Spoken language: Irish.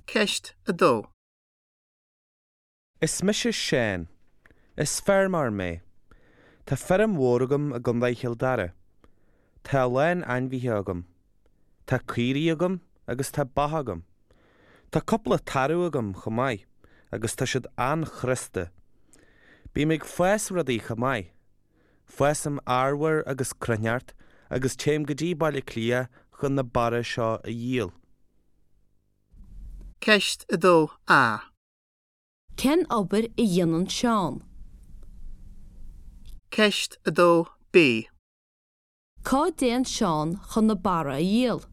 Ceist a dó. Is Mrs. Shane. Is fermar mé. Tá ferm móragam a gundaichil dara. Tá lein anmhíthe agam. Tá cuirí agam agus tá bathagam. Tá coppla tarú agam chomai agus tá siad an Christa. Bí mig fues rudaí chomai. Fuesam arwar agus cruneart agus téim go dtí baile clia chun na bara seo a díal. Ceist a dó a. Ken obair I dhéanann Seán. Ceist a dó b. Cá déan Seán chun na bara a díal.